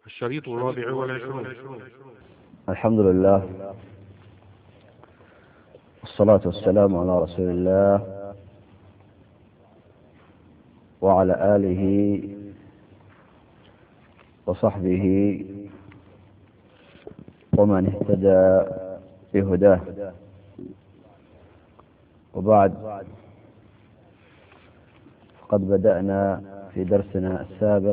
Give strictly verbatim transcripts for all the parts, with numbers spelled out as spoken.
الشريط الرابع والعشرون. الحمد لله والصلاة والسلام على رسول الله وعلى آله وصحبه ومن اهتدى بهداه، وبعد، قد بدأنا في درسنا السابق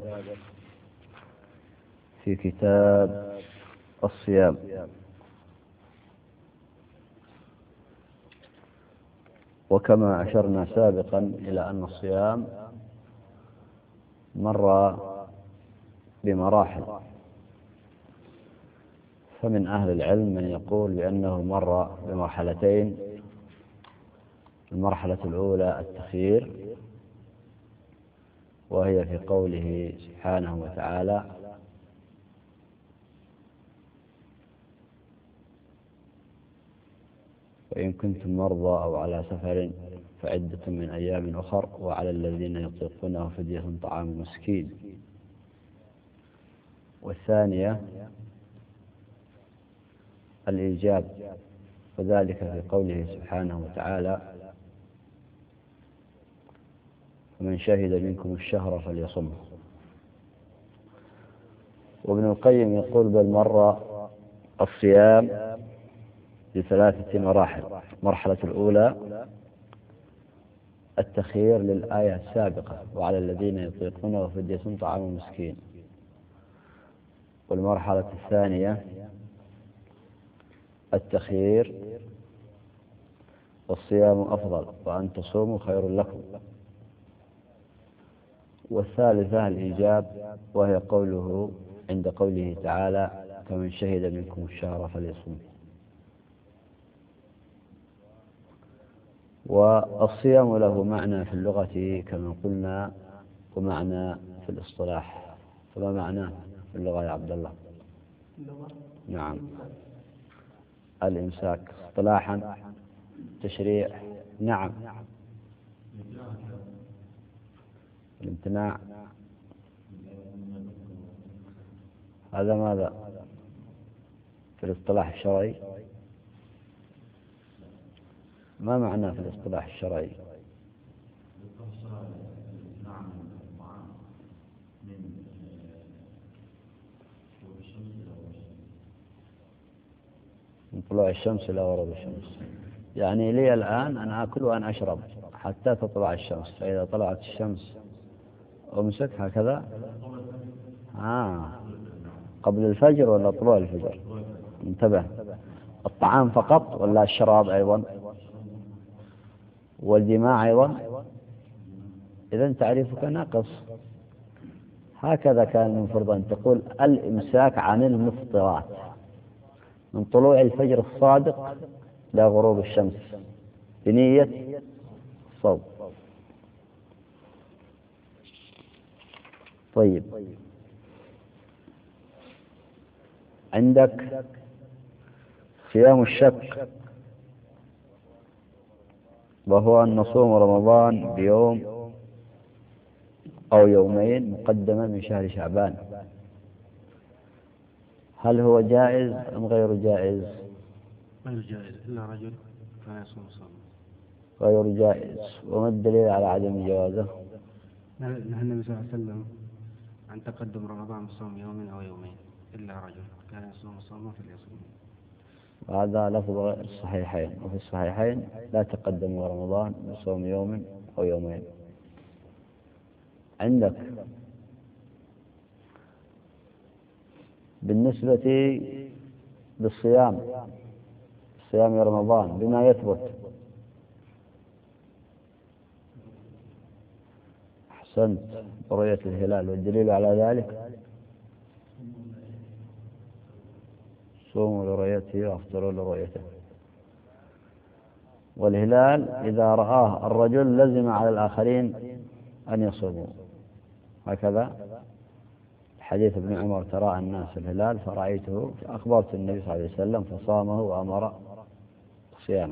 في كتاب الصيام، وكما أشرنا سابقا إلى أن الصيام مر بمراحل، فمن أهل العلم من يقول بأنه مر بمرحلتين. المرحلة الأولى التخيير، وهي في قوله سبحانه وتعالى: وإن كنتم مرضى أو على سفر فعدة من أيام أخر وعلى الذين يطيقونه فدية طعام مسكين. والثانية الإيجاب، وذلك في قوله سبحانه وتعالى: فمن شهد منكم الشهر فليصمه. وابن القيم يقول: بل مر الصيام بثلاثة مراحل. المرحلة الأولى التخيير للآية السابقة: وعلى الذين يطيقونه فدية طعام مسكين. والمرحلة الثانية التخيير والصيام أفضل وأن تصوموا خير لكم. والثالثة الإيجاب، وهي قوله عند قوله تعالى: فمن شهد منكم الشهر فليصوم. والصيام له معنى في اللغة كما قلنا، ومعنى في الاصطلاح. فما معناه في اللغة يا عبد الله؟ نعم، الإمساك. اصطلاحا تشريع. نعم، الامتناع. هذا ماذا في الاصطلاح الشرعي؟ ما معناه في الاصطلاح الشرعي؟ من طلوع الشمس إلى غروب الشمس. يعني لي الآن أن آكل وأن أشرب حتى تطلع الشمس، فإذا طلعت الشمس أمسك هكذا. آه. قبل الفجر ولا طلوع الفجر؟ انتبه، الطعام فقط ولا الشراب أيضا والجماع أيضا؟ إذن تعريفك ناقص. هكذا كان المفروض أن تقول: الإمساك عن المفطرات من طلوع الفجر الصادق إلى غروب الشمس بنية الصوم. طيب، عندك صيام الشك، وهو أن نصوم رمضان بيوم أو يومين مقدما من شهر شعبان. هل هو جائز أم غير جائز؟ غير جائز إلا رجل كان يصوم صوم. غير جائز. وما الدليل على عدم جوازه؟ نهى النبي صلى الله عليه وسلم عن تقدم رمضان بصوم يوم أو يومين إلا رجل كان يصوم صوما فليصوم. وهذا لفظ الصحيحين، وفي الصحيحين: لا تقدموا رمضان بصوم يوم أو يومين. عندك بالنسبة للصيام، صيام رمضان بما يثبت. أحسنت، رؤية الهلال. والدليل على ذلك: صوموا لرؤيته وافطروا لرؤيته. والهلال إذا رآه الرجل لزم على الآخرين أن يصوموا، هكذا حديث ابن عمر: تراءى الناس الهلال فرأيته فأخبرت النبي صلى الله عليه وسلم فصامه وأمر صيامه.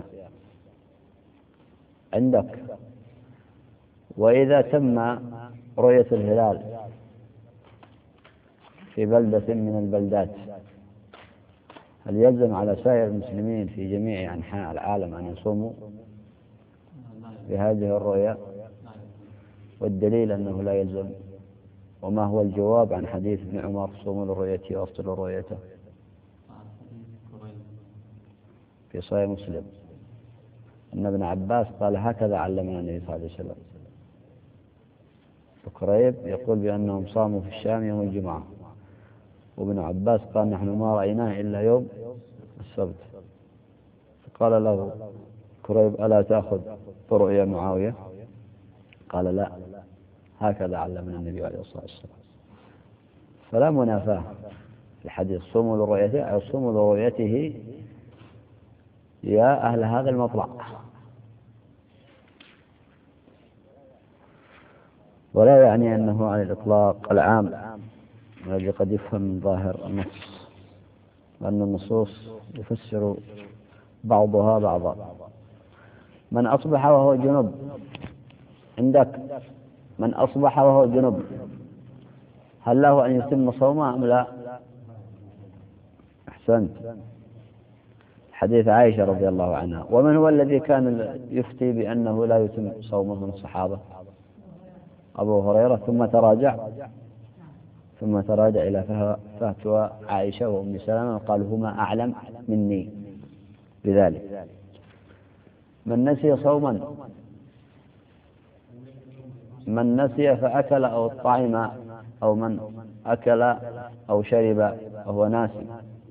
عندك وإذا تم رؤية الهلال في بلدة من البلدات، هل يلزم على سائر المسلمين في جميع أنحاء العالم أن يصوموا بهذه الرؤيا؟ والدليل أنه لا يلزم. وما هو الجواب عن حديث ابن عمر صوموا لرؤيته وافطروا لرؤيته في صحيح مسلم أن ابن عباس قال هكذا علمنا النبي صلى الله عليه وسلم. وكريب يقول بأنهم صاموا في الشام يوم الجمعة، وابن عباس قال نحن ما رأيناه إلا يوم السبت. فقال له كريب ألا تأخذ برؤيا معاوية؟ قال لا، هكذا علمنا النبي عليه الصلاة والسلام. فلا منافاة في الحديث صوموا لرؤيته أو صوموا لرؤيته يا أهل هذا المطلع. ولا يعني أنه على الإطلاق العام الذي قد يفهم من ظاهر النص، لأن النصوص يفسر بعضها بعضا. من أصبح وهو جنب، عندك من أصبح وهو جنب هل له أن يتم صومه أم لا؟ أحسنت، حديث عائشة رضي الله عنها. ومن هو الذي كان يفتي بأنه لا يتم صومه من الصحابة؟ أبو هريرة، ثم تراجع ثم تراجع إلى فتوى عائشة وأم سلمة وقالوا هما أعلم مني بذلك. من نسي صوما، من نسي فأكل أو طعم، أو من أكل أو شرب وهو ناسي،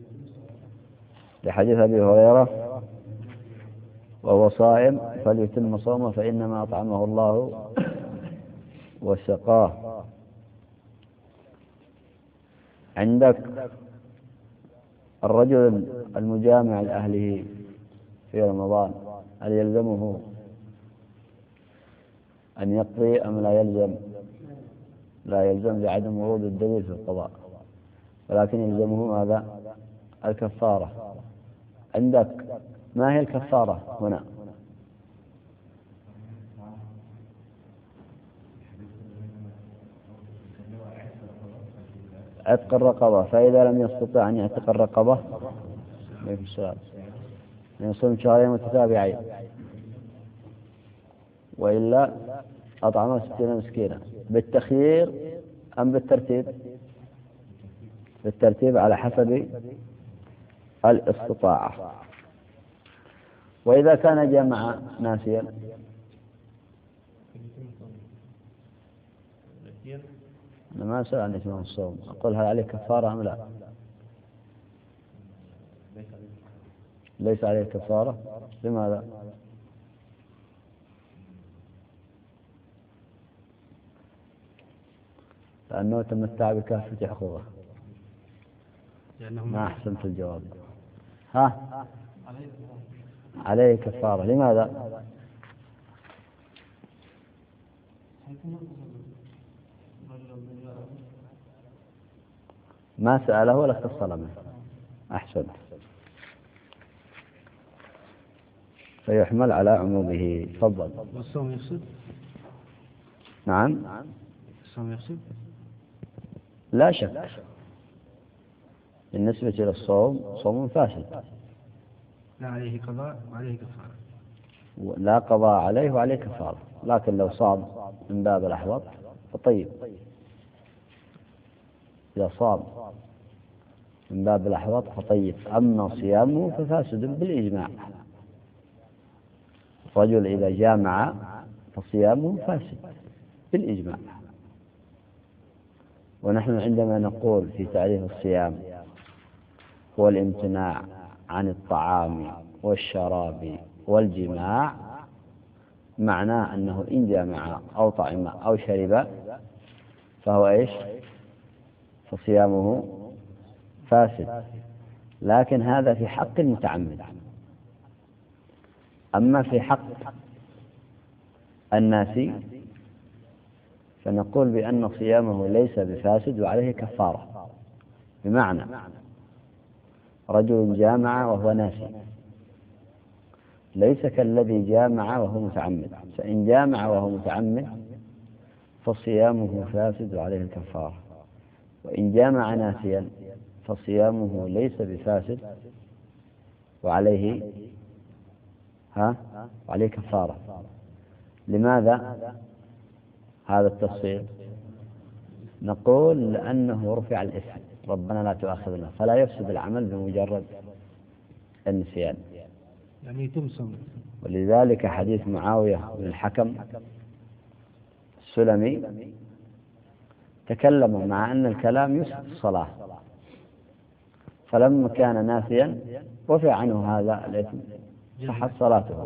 لحديث أبي هريرة وهو صائم فليتم صومه فإنما أطعمه الله وسقاه. عندك الرجل المجامع لأهله في رمضان هل يلزمه أن يقضي أم لا يلزم؟ لا يلزم لعدم ورود الدليل في القضاء، ولكن يلزمه ماذا؟ الكفارة. عندك ما هي الكفارة هنا؟ عتق الرقبة، فإذا لم يستطع أن يعتق الرقبة يصوم شهرين متتابعين، وإلا أطعم ستين مسكينا. بالتخيير أم بالترتيب؟ بالترتيب على حسب الاستطاعة. وإذا كان جمع ناسيا أنا ما أسأل عن إتمام الصوم، أقول هل عليه كفارة أم لا؟ ليس عليه كفارة. لماذا؟ لأنه تمتع بكافة حقوقه. ما أحسنت الجواب. ها؟ عليه كفارة. لماذا؟ ما سأله ولا اختص منه. أحسنت، فيحمل على عمومه. تفضل. والصوم يفسد؟ نعم، الصوم يفسد لا شك. بالنسبة إلى الصوم صوم فاسد، لا عليه قضاء وعليه كفارة. لا قضاء عليه وعليه كفارة، لكن لو صام من باب الأحوط فطيب. إذا صام من باب الأحوط فطيب. أما صيامه ففاسد بالإجماع. رجل إذا جامع فصيامه فاسد بالإجماع. ونحن عندما نقول في تعريف الصيام هو الامتناع عن الطعام والشراب والجماع، معناه أنه إن جامع أو طعم أو شرب فهو إيش؟ فصيامه فاسد. لكن هذا في حق المتعمد. أما في حق الناسي فنقول بأن صيامه ليس بفاسد وعليه كفارة. بمعنى رجل جامع وهو ناسي ليس كالذي جامع وهو متعمد. فإن جامع وهو متعمد فصيامه فاسد وعليه الكفارة. وإن جامع ناسيا فصيامه ليس بفاسد وعليه ها وعليه كفارة. لماذا هذا التفصيل؟ نقول لأنه رفع الإثم، ربنا لا تؤاخذنا، فلا يفسد العمل بمجرد النسيان، يعني يتم صومه. ولذلك حديث معاوية بن الحكم السلمي تكلم مع أن الكلام يفسد الصلاة، فلما كان ناسيا رفع عنه هذا الإثم صحت صلاته.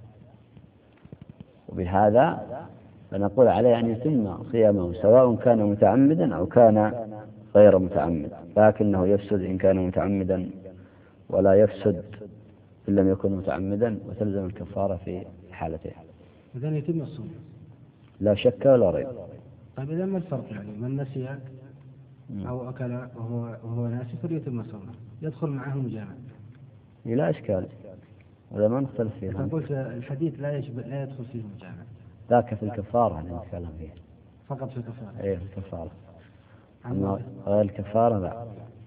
وبهذا فنقول عليه أن يتم صيامه سواء كان متعمدا أو كان غير متعمد، لكنه يفسد إن كان متعمدا ولا يفسد إن لم يكن متعمدا، وتلزم الكفارة في حالته. إذن يتم الصوم لا شك ولا ريب. طيب إذا ما الفرق يعني من نسي أو أكل وهو, وهو ناسي فليتم صومه، يدخل معه المجامع؟ لا إشكال، هذا ما نختلف فيه. أنت قلت الحديث لا يشبه لا يدخل فيه المجامع، ذاك في الكفارة اللي نتكلم فيه فقط في الكفارة. إيه في الكفارة، أما غير الكفارة لا.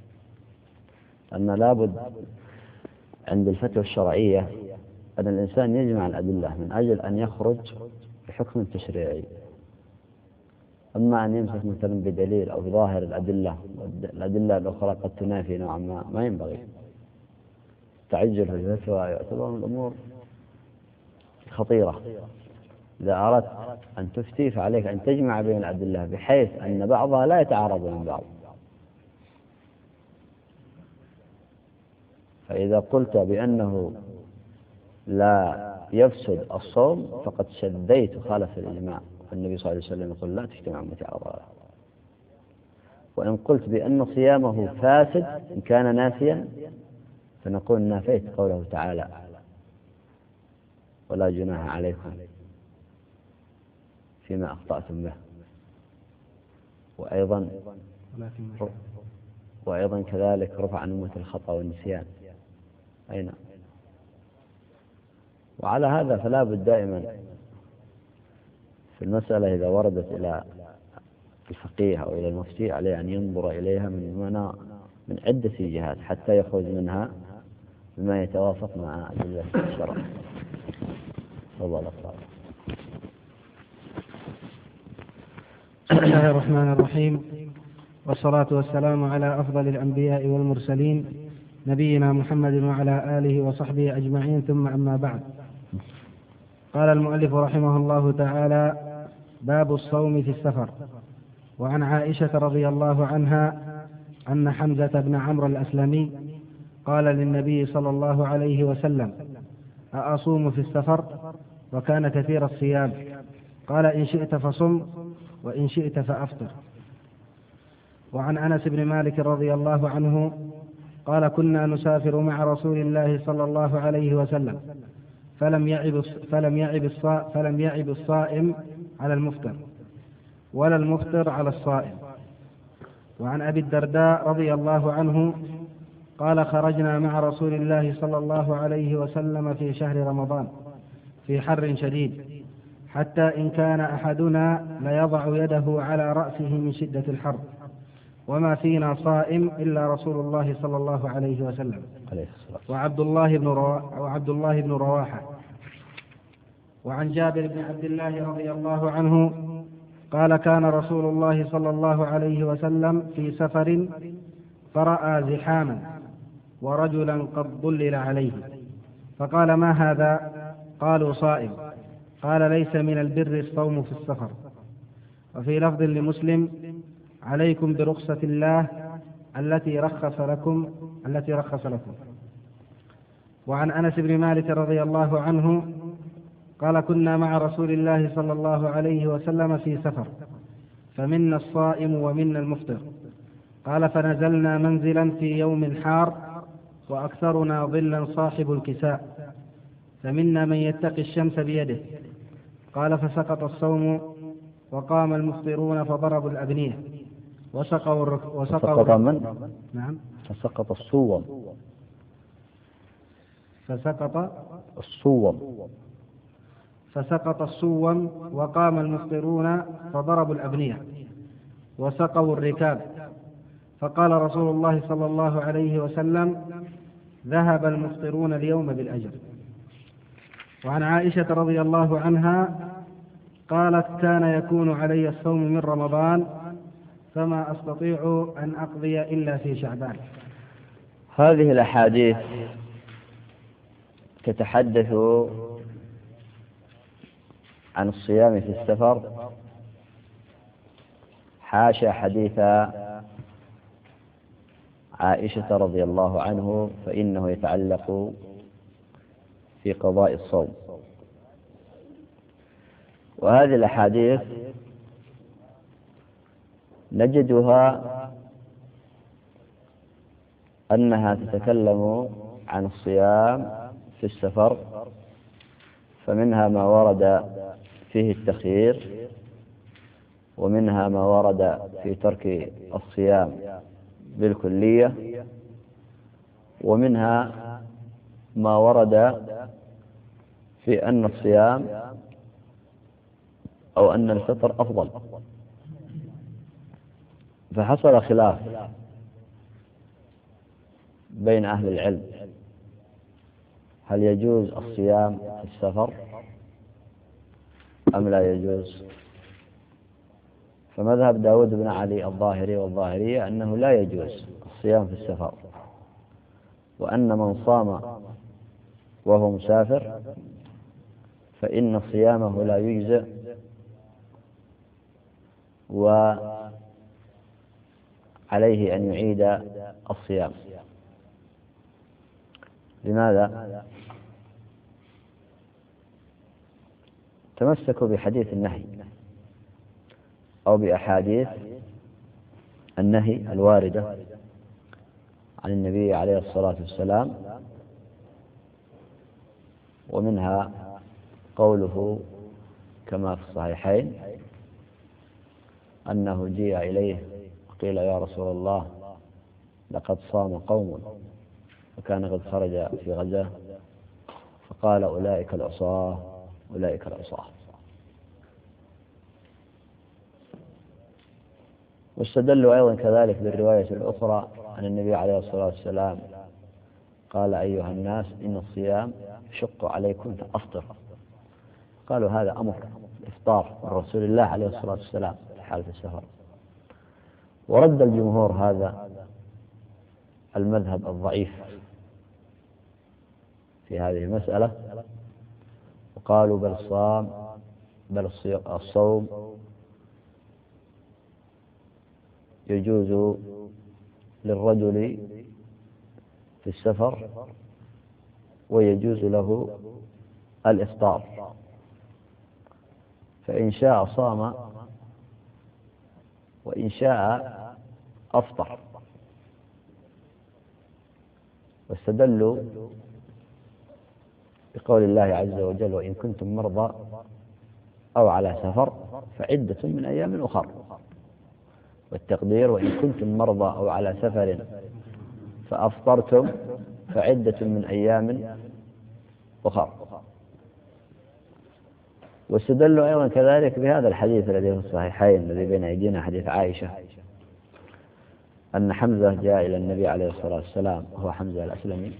أن لابد عند الفتوى الشرعية أن الإنسان يجمع الأدلة من أجل أن يخرج بحكم تشريعي. أما أن يمسك مثلا بدليل أو بظاهر الأدلة، الأدلة الأخرى قد تنافي نوعا ما، ما ينبغي. تعجل في الفتوى يعتبر من الأمور خطيرة. إذا أردت أن تفتي فعليك أن تجمع بين الأدلة بحيث أن بعضها لا يتعارض من بعض. فإذا قلت بأنه لا يفسد الصوم فقد شديت وخالف الإجماع، النبي صلى الله عليه وسلم يقول لا تجتمع أمتي على ضلالة. وإن قلت بأن صيامه فاسد إن كان ناسيا فنقول نافيت قوله تعالى ولا جناح عليكم فيما أخطأتم به. وأيضا وأيضا كذلك رفع عن أمة الخطأ والنسيان. أين وعلى هذا فلا بد دائما في المسألة إذا وردت إلى الفقيه أو إلى المفتي عليه أن ينظر إليها من منا من عدة جهات حتى يخرج منها بما يتوافق مع أدلة الشرع. تفضل. بسم الله الرحمن الرحيم، والصلاة والسلام على أفضل الأنبياء والمرسلين نبينا محمد وعلى آله وصحبه أجمعين، ثم أما بعد. قال المؤلف رحمه الله تعالى: باب الصوم في السفر. وعن عائشة رضي الله عنها أن حمزة بن عمرو الأسلمي قال للنبي صلى الله عليه وسلم: أأصوم في السفر؟ وكان كثير الصيام. قال: إن شئت فصم وإن شئت فأفطر. وعن أنس بن مالك رضي الله عنه قال: كنا نسافر مع رسول الله صلى الله عليه وسلم فلم يعب فلم يعب الصائم فلم يعب الصائم على المفطر ولا المفطر على الصائم. وعن أبي الدرداء رضي الله عنه قال: خرجنا مع رسول الله صلى الله عليه وسلم في شهر رمضان في حر شديد، حتى إن كان أحدنا ليضع يده على رأسه من شدة الحر، وما فينا صائم إلا رسول الله صلى الله عليه وسلم وعبد الله بن وعبد الله بن رواحة. وعن جابر بن عبد الله رضي الله عنه قال: كان رسول الله صلى الله عليه وسلم في سفر فرأى زحاما ورجلا قد ضلل عليه، فقال: ما هذا؟ قالوا: صائم. قال: ليس من البر الصوم في السفر. وفي لفظ لمسلم: عليكم برخصة الله التي رخص لكم التي رخص لكم. وعن أنس بن مالك رضي الله عنه قال: كنا مع رسول الله صلى الله عليه وسلم في سفر، فمنا الصائم ومنا المفطر. قال: فنزلنا منزلا في يوم حار وأكثرنا ظلا صاحب الكساء، فمنا من يتقي الشمس بيده. قال: فسقط الصوم وقام المفطرون فضربوا الأبنية وسقوا الرك... وسقوا من؟ نعم. فسقط الصوم فسقط الصوم فسقط الصوم وقام المفطرون فضربوا الأبنية وسقوا الركاب، فقال رسول الله صلى الله عليه وسلم: ذهب المفطرون اليوم بالأجر. وعن عائشة رضي الله عنها قالت: كان يكون علي الصوم من رمضان فما أستطيع أن أقضي إلا في شعبان. هذه الأحاديث تتحدث عن الصيام في السفر، حاشا حديث عائشة رضي الله عنه، فإنه يتعلق في قضاء الصوم. وهذه الأحاديث نجدها أنها تتكلم عن الصيام في السفر، فمنها ما ورد فيه التخيير، ومنها ما ورد في ترك الصيام بالكلية، ومنها ما ورد في أن الصيام أو أن الفطر أفضل. فحصل خلاف بين أهل العلم: هل يجوز الصيام في السفر أم لا يجوز؟ فمذهب داود بن علي الظاهري والظاهرية أنه لا يجوز الصيام في السفر، وأن من صام وهو مسافر فإن صيامه لا يجزئ، وعليه أن يعيد الصيام. لماذا؟ تمسكوا بحديث النهي أو بأحاديث النهي الواردة عن النبي عليه الصلاة والسلام، ومنها قوله كما في الصحيحين أنه جيء إليه وقيل: يا رسول الله، لقد صام قوم وكان قد خرج في غزاة، فقال: أولئك العصاة أولئك العصاة. واستدلوا أيضا كذلك بالرواية الأخرى أن النبي عليه الصلاة والسلام قال: أيها الناس، إن الصيام يشق عليكم فأفطر. قالوا: هذا أمر الإفطار من رسول الله عليه الصلاة والسلام في حالة السفر. ورد الجمهور هذا المذهب الضعيف في هذه المسألة، وقالوا: بل الصام بل الصوم يجوز للرجل في السفر ويجوز له الإفطار، فإن شاء صام وإن شاء أفطر. واستدلوا بقول الله عز وجل: وإن كنتم مرضى أو على سفر فعدة من أيام أخر. والتقدير: وإن كنتم مرضى أو على سفر فأفطرتم فعدة من أيام أخر. واستدلوا أيضا كذلك بهذا الحديث الذي في الصحيحين الذي بين أيدينا، حديث عائشة، أن حمزة جاء إلى النبي عليه الصلاة والسلام وهو حمزة الأسلمي،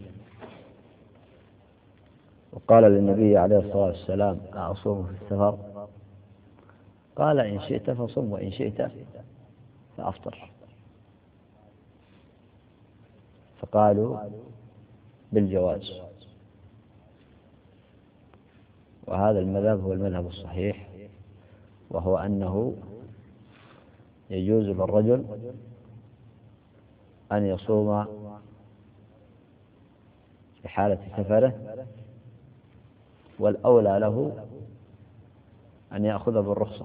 وقال للنبي عليه الصلاة والسلام: أصوم في السفر؟ قال: إن شئت فصم وإن شئت فأفطر. فقالوا بالجواز. وهذا المذهب هو المذهب الصحيح، وهو أنه يجوز للرجل أن يصوم في حالة سفره، والأولى له أن يأخذ بالرخصة.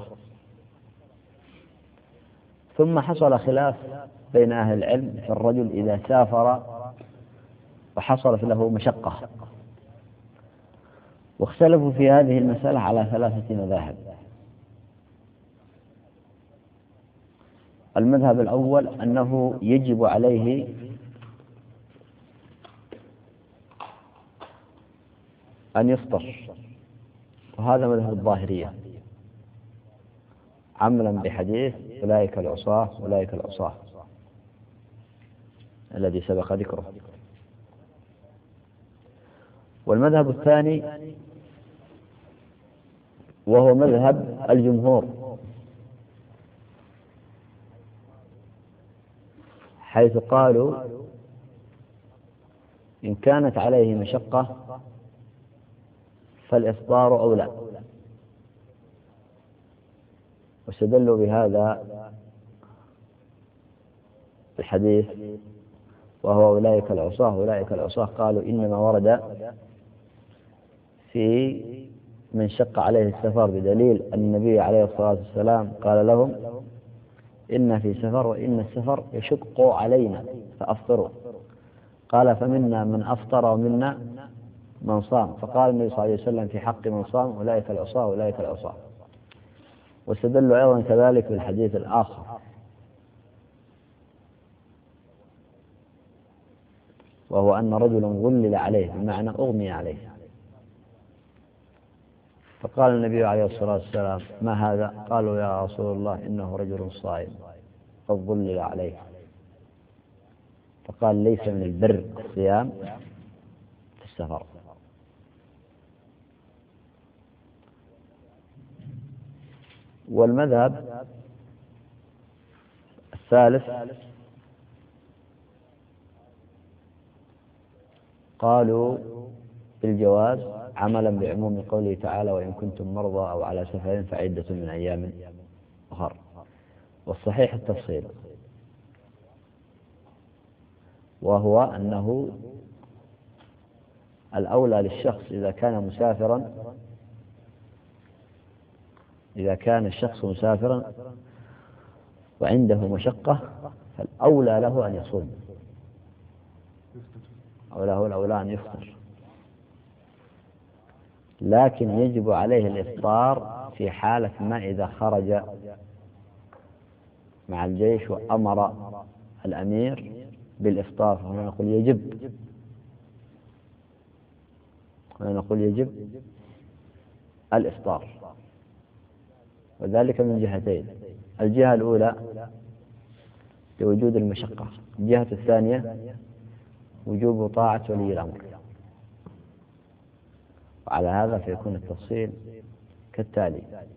ثم حصل خلاف بين أهل العلم في الرجل إذا سافر وحصلت له مشقة، واختلفوا في هذه المسألة على ثلاثة مذاهب. المذهب الأول أنه يجب عليه أن يفطر، وهذا مذهب الظاهرية، عملا بحديث: أولئك العصاة أولئك العصاة. الذي سبق ذكره. والمذهب الثاني وهو مذهب الجمهور، حيث قالوا إن كانت عليه مشقة فالإفطار أولى، واستدلوا بهذا الحديث وهو أولئك العصاة. أولئك العصاة قالوا إنما ورد في من شق عليه السفر بدليل أن النبي عليه الصلاة والسلام قال لهم إن في سفر وإن السفر يشق علينا فأفطروا. قال فمنا من أفطر ومنا من صام، فقال النبي صلى الله عليه وسلم في حق من صام أولئك العصاة أولئك العصاة. واستدلوا أيضا كذلك بالحديث الآخر وهو أن رجلا غلل عليه بمعنى أغمي عليه، فقال النبي عليه الصلاة والسلام ما هذا؟ قالوا يا رسول الله إنه رجل صائم قد ظلل عليه. فقال ليس من البر الصيام في السفر. والمذهب الثالث قالوا بالجواز عملا بعموم قوله تعالى وإن كنتم مرضى أو على سفر فعدة من أيام أخر. والصحيح التفصيل، وهو أنه الأولى للشخص إذا كان مسافرا إذا كان الشخص مسافرا وعنده مشقة فالأولى له أن يصوم، أو له الأولى أن يفطر، لكن يجب عليه الإفطار في حالة ما إذا خرج مع الجيش وأمر الأمير بالإفطار، فهنا نقول يجب هنا نقول يجب الإفطار، وذلك من جهتين: الجهة الأولى لوجود المشقة، الجهة الثانية وجوب طاعة ولي الأمر. وعلى هذا فيكون التفصيل كالتالي: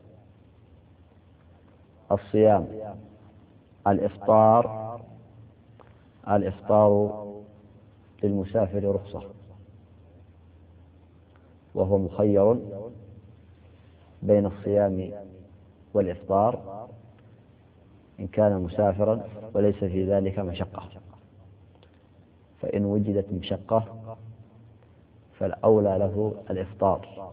الصيام الإفطار الإفطار للمسافر رخصة، وهو مخير بين الصيام والإفطار إن كان مسافرا وليس في ذلك مشقة. فإن وجدت مشقة فالأولى له الإفطار،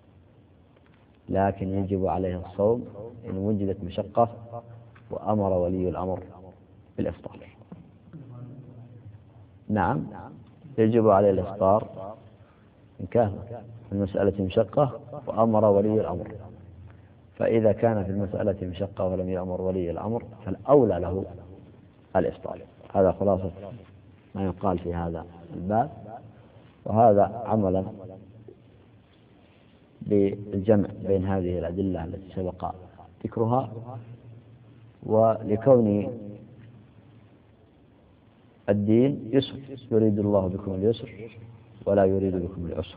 لكن يجب عليه الصوم إن وجدت مشقة وأمر ولي الأمر بالإفطار. نعم، يجب عليه الإفطار إن كان في المسألة مشقة وأمر ولي الأمر. فإذا كان في المسألة مشقة ولم يأمر ولي الأمر فالأولى له الإفطار. هذا خلاصة ما يقال في هذا الباب، وهذا عملا بالجمع بين هذه الأدلة التي سبق ذكرها، ولكون الدين يسر، يريد الله بكم اليسر ولا يريد بكم العسر.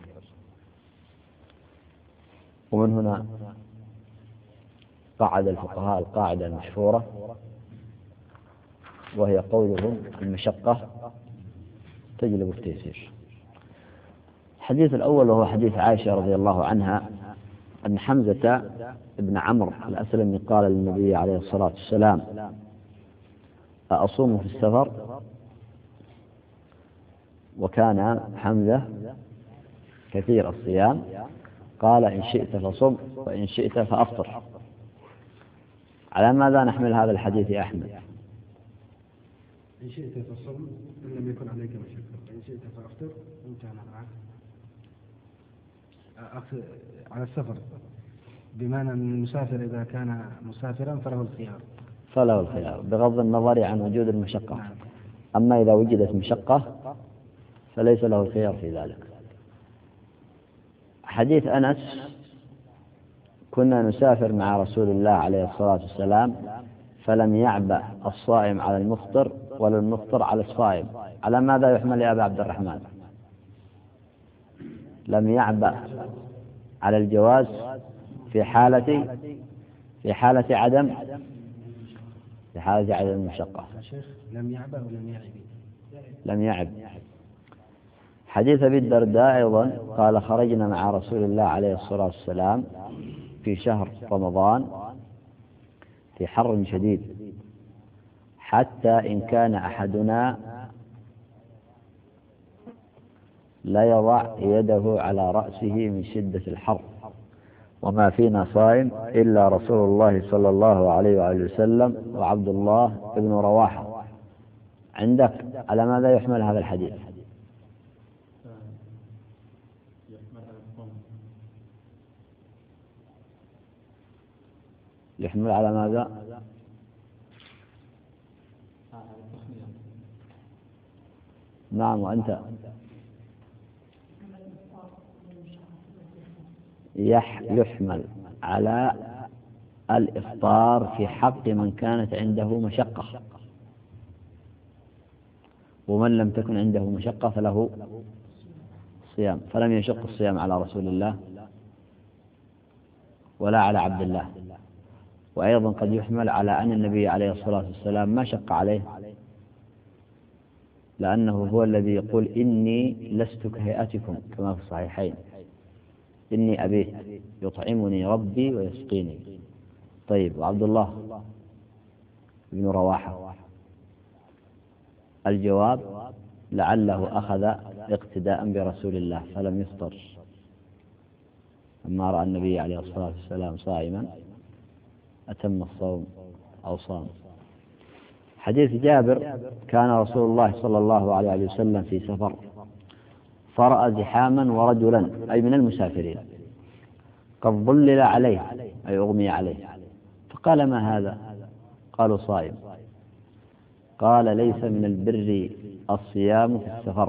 ومن هنا قعد الفقهاء القاعدة المشهورة، وهي قولهم المشقة تجلب التيسير. الحديث الأول وهو حديث عائشة رضي الله عنها أن حمزة بن عمرو الأسلمي قال للنبي عليه الصلاة والسلام: أصوم في السفر؟ وكان حمزة كثير الصيام، قال: إن شئت فصم وإن شئت فأفطر. على ماذا نحمل هذا الحديث يا أحمد؟ إن شئت فصم إن لم يكن عليك مشقة، وإن شئت فأفطر إن كان على السفر، بمعنى أن المسافر إذا كان مسافرا فله الخيار فله الخيار بغض النظر عن وجود المشقة. أما إذا وجدت مشقة فليس له الخيار في ذلك. حديث أنس: كنا نسافر مع رسول الله عليه الصلاة والسلام فلم يعبأ الصائم على المفطر ولا المفطر على الصائم، على ماذا يحمل يا أبا عبد الرحمن؟ لم يعبأ على الجواز في حالة في حالة عدم في حالة عدم المشقة. لم يعبأ ولم يعب. لم يعب. حديث أبي الدرداء أيضا قال خرجنا مع رسول الله عليه الصلاة والسلام في شهر رمضان في حر شديد حتى إن كان أحدنا لا يضع يده على رأسه من شدة الحر وما فينا صائم إلا رسول الله صلى الله عليه وآله وسلم وعبد الله بن رواحة. عندك على ماذا يحمل هذا الحديث؟ يحمل على ماذا؟ نعم. وأنت؟ يحمل على الإفطار في حق من كانت عنده مشقة، ومن لم تكن عنده مشقة فله صيام، فلم يشق الصيام على رسول الله ولا على عبد الله. وأيضا قد يحمل على أن النبي عليه الصلاة والسلام ما شق عليه، لأنه هو الذي يقول إني لست كهيئتكم كما في الصحيحين، إني أبيت يطعمني ربي ويسقيني. طيب، وعبد الله بن رواحة؟ الجواب لعله أخذ اقتداء برسول الله فلم يفطر، لما رأى النبي عليه الصلاة والسلام صائما أتم الصوم أو صام. حديث جابر كان رسول الله صلى الله عليه وسلم في سفر فرأى زحاما ورجلا أي من المسافرين قد ظلل عليه أي أغمي عليه، فقال ما هذا؟ قالوا صائم. قال ليس من البر الصيام في السفر.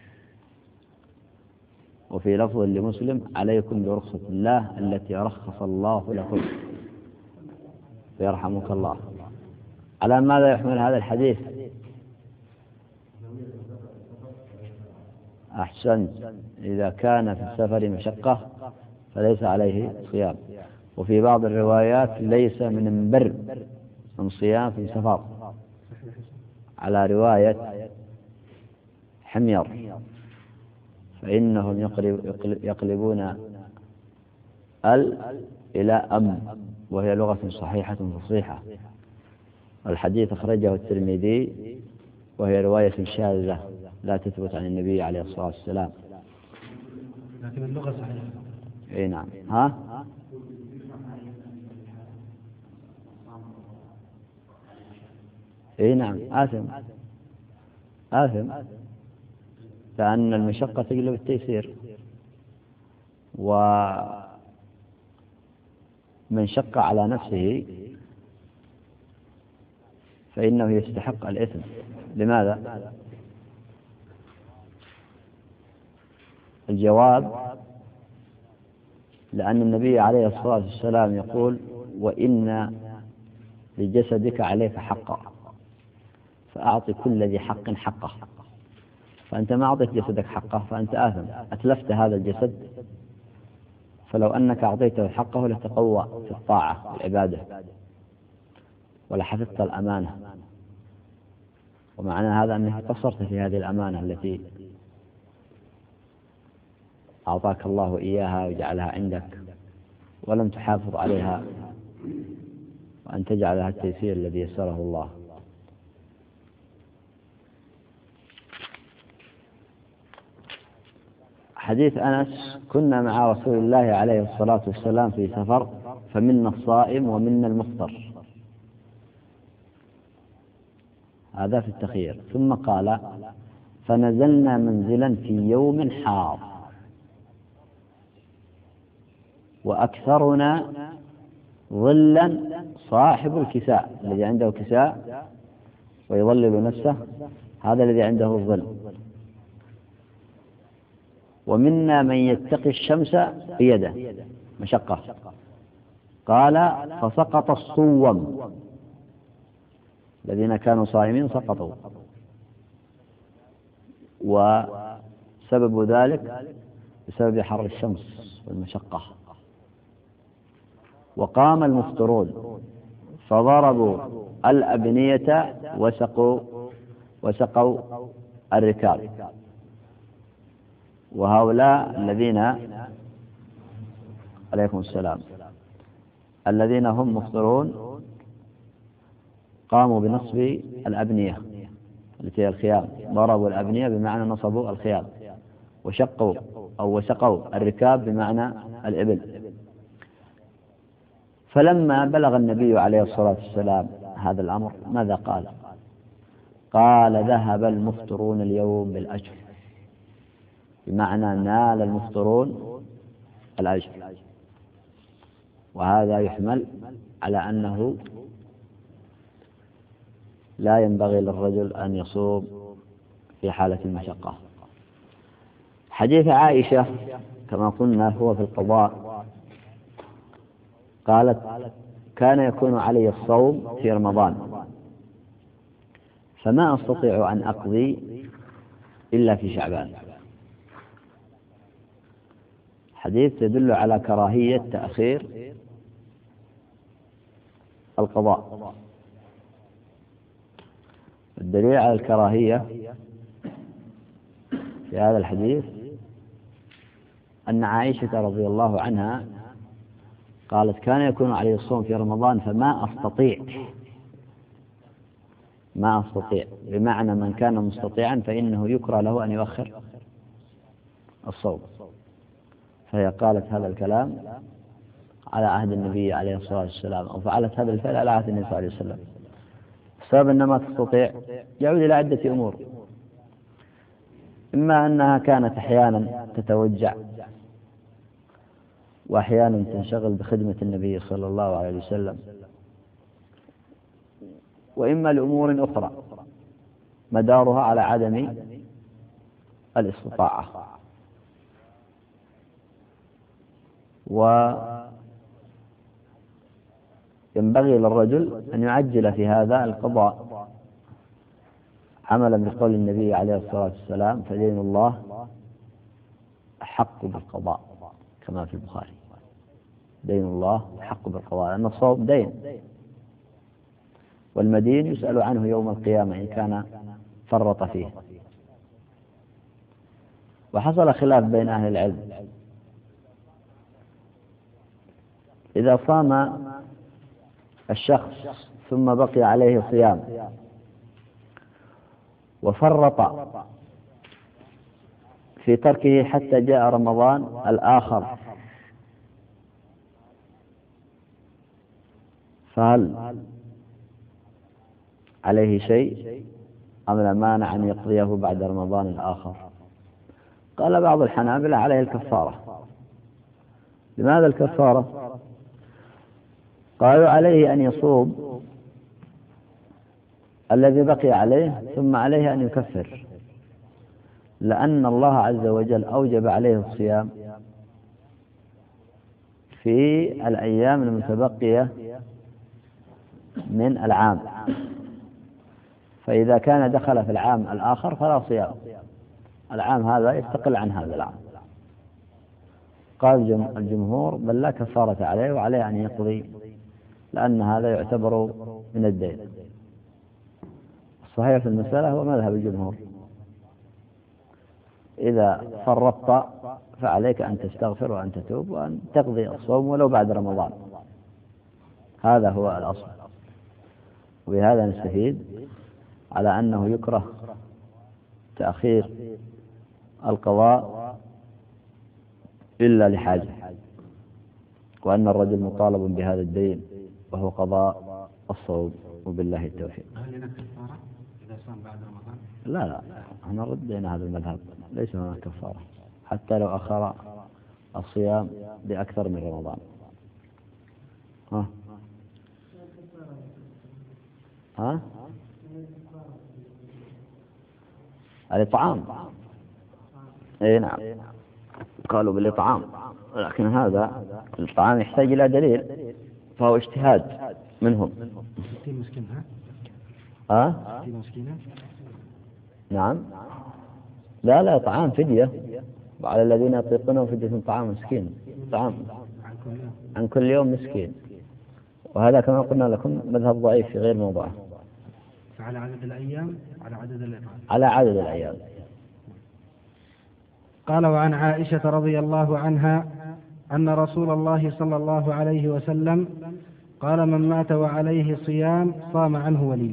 وفي لفظ لمسلم عليكم برخصة الله التي رخص الله لكم يرحمك الله. على ماذا يحمل هذا الحديث؟ أحسنت، إذا كان في السفر مشقة فليس عليه صيام. وفي بعض الروايات ليس من البر من صيام في سفر، على رواية حمير، فإنهم يقلب يقلبون ال إلى أم، وهي لغة صحيحة فصيحة. الحديث أخرجه الترمذي وهي رواية شاذة لا تثبت عن النبي عليه الصلاة والسلام، لكن اللغة صحيحة. اي نعم. ها اي نعم. آثم آثم لأن المشقة تقلب التيسير، ومن شق على نفسه فإنه يستحق الإثم. لماذا؟ الجواب لأن النبي عليه الصلاة والسلام يقول وإن لجسدك عليك حقا فأعطي كل ذي حق حقه، فأنت ما أعطيت جسدك حقه فأنت آثم، أتلفت هذا الجسد. فلو أنك أعطيته حقه لتقوى في الطاعة والعبادة ولحفظت الأمانة، ومعنى هذا أنك قصرت في هذه الأمانة التي أعطاك الله إياها وجعلها عندك ولم تحافظ عليها، وأن تجعلها التيسير الذي يسره الله. حديث أنس كنا مع رسول الله عليه الصلاة والسلام في سفر فمنا الصائم ومنا المفطر، هذا في التخيير. ثم قال فنزلنا منزلا في يوم حار وأكثرنا ظلا صاحب الكساء، الذي عنده كساء ويظلل نفسه، هذا الذي عنده الظل. ومنا من يتقي الشمس بيده، مشقة. قال فسقط الصوم، الذين كانوا صائمين سقطوا. وسبب ذلك بسبب حر الشمس والمشقة. وقام المفطرون فضربوا الأبنية وسقوا وسقوا الركاب، وهؤلاء الذين عليكم السلام الذين هم مفطرون قاموا بنصب الأبنية التي هي الخيام، ضربوا الأبنية بمعنى نصبوا الخيام، وشقوا أو وسقوا الركاب بمعنى الإبل. فلما بلغ النبي عليه الصلاة والسلام هذا الأمر ماذا قال؟ قال: ذهب المفطرون اليوم بالأجر، بمعنى نال المفطرون الأجر. وهذا يحمل على أنه لا ينبغي للرجل أن يصوم في حالة المشقة. حديث عائشة كما قلنا هو في القضاء، قالت: كان يكون علي الصوم في رمضان فما أستطيع أن أقضي إلا في شعبان. حديث يدل على كراهية تأخير القضاء. الدليل على الكراهية في هذا الحديث أن عائشة رضي الله عنها قالت: كان يكون عليه الصوم في رمضان فما أستطيع ما أستطيع بمعنى من كان مستطيعا فإنه يكره له أن يؤخر الصوم. فهي قالت هذا الكلام على عهد النبي عليه الصلاة والسلام، أو فعلت هذا الفعل على عهد النبي صلى الله عليه وسلم. السبب أن ما تستطيع يعود إلى عدة أمور: إما أنها كانت أحيانا تتوجع، وأحيانا تنشغل بخدمة النبي صلى الله عليه وسلم، وإما لأمور أخرى مدارها على عدم الاستطاعة. وينبغي للرجل أن يعجل في هذا القضاء عملا بقول النبي عليه الصلاة والسلام: فدين الله أحق بالقضاء، كما في البخاري. دين الله أحق بالقضاء، لأن الصوم دين، والمدين يسأل عنه يوم القيامة إن كان فرط فيه. وحصل خلاف بين أهل العلم: إذا صام الشخص ثم بقي عليه صيام وفرط في تركه حتى جاء رمضان الآخر، فهل عليه شيء أم لا مانع أن يقضيه بعد رمضان الآخر؟ قال بعض الحنابلة: عليه الكفارة. لماذا الكفارة؟ قالوا: عليه أن يصوم الذي بقي عليه ثم عليه أن يكفر، لأن الله عز وجل أوجب عليه الصيام في الأيام المتبقية من العام، فإذا كان دخل في العام الآخر فلا صيام، العام هذا يستقل عن هذا العام. قال الجمهور: بل لا كفارة عليه وعليه أن يقضي، لأن هذا يعتبر من الدين. الصحيح في المسألة هو مذهب الجمهور: إذا فرطت فعليك أن تستغفر وأن تتوب وأن تقضي الصوم ولو بعد رمضان. هذا هو الأصل. وبهذا نستفيد على أنه يكره تأخير القضاء إلا لحاجة، وأن الرجل مطالب بهذا الدين وهو قضاء الصوم. وبالله التوفيق. هل هناك كفارة إذا صام بعد رمضان؟ لا لا، احنا ردينا هذا المذهب، ليس هناك كفارة حتى لو أخر الصيام بأكثر من رمضان. ها ها الإطعام، اي نعم، قالوا بالإطعام، لكن هذا الطعام يحتاج إلى دليل، فهو اجتهاد منهم. ستين مسكين. ها ها ستين مسكينة. نعم، لا لا طعام فدية، وعلى الذين يطيقونه فدية طعام مسكين، طعام عن كل يوم مسكين. وهذا كما قلنا لكم مذهب ضعيف في غير موضعه. فعلى عدد الأيام على عدد الأفعال على عدد الأيام. قال: وعن عائشة رضي الله عنها أن رسول الله صلى الله عليه وسلم قال: من مات وعليه صيام صام عنه وليه.